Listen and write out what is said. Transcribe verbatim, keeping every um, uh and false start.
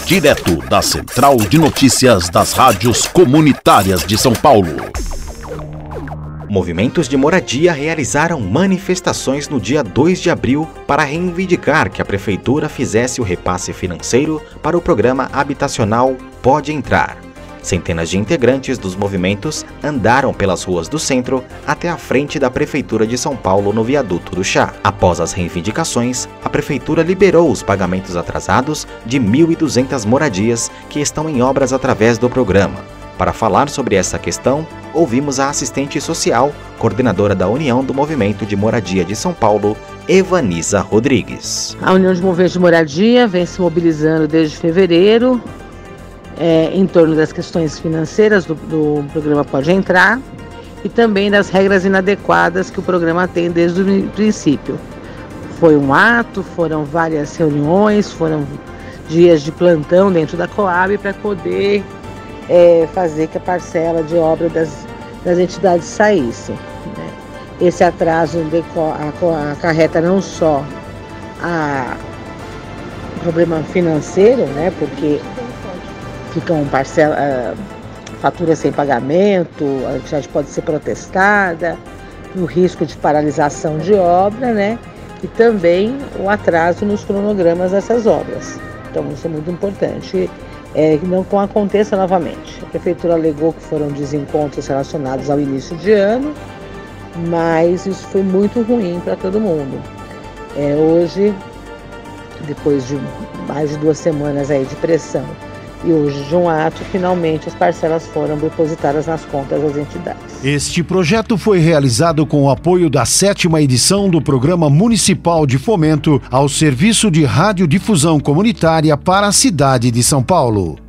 direto da Central de Notícias das Rádios Comunitárias de São Paulo. Movimentos de moradia realizaram manifestações no dia dois de abril para reivindicar que a Prefeitura fizesse o repasse financeiro para o programa habitacional Pode Entrar. Centenas de integrantes dos movimentos andaram pelas ruas do centro até a frente da Prefeitura de São Paulo no Viaduto do Chá. Após as reivindicações, a Prefeitura liberou os pagamentos atrasados de mil e duzentas moradias que estão em obras através do programa. Para falar sobre essa questão, ouvimos a assistente social, coordenadora da União do Movimento de Moradia de São Paulo, Evaniza Rodrigues. A União de Movimentos de Moradia vem se mobilizando desde fevereiro é, em torno das questões financeiras do, do programa Pode Entrar e também das regras inadequadas que o programa tem desde o princípio. Foi um ato, foram várias reuniões, foram dias de plantão dentro da Coab para poder É, fazer que a parcela de obra das, das entidades saísse. Né? Esse atraso acarreta não só a problema financeiro, né? Porque ficam parcela, a fatura sem pagamento, a entidade pode ser protestada, o risco de paralisação de obra, né? E também o atraso nos cronogramas dessas obras. Então isso é muito importante. É, que não aconteça novamente. A Prefeitura alegou que foram desencontros relacionados ao início de ano, mas isso foi muito ruim para todo mundo. É, hoje, depois de mais de duas semanas aí de pressão e hoje de um ato, finalmente as parcelas foram depositadas nas contas das entidades. Este projeto foi realizado com o apoio da sétima edição do Programa Municipal de Fomento ao Serviço de Radiodifusão Comunitária para a cidade de São Paulo.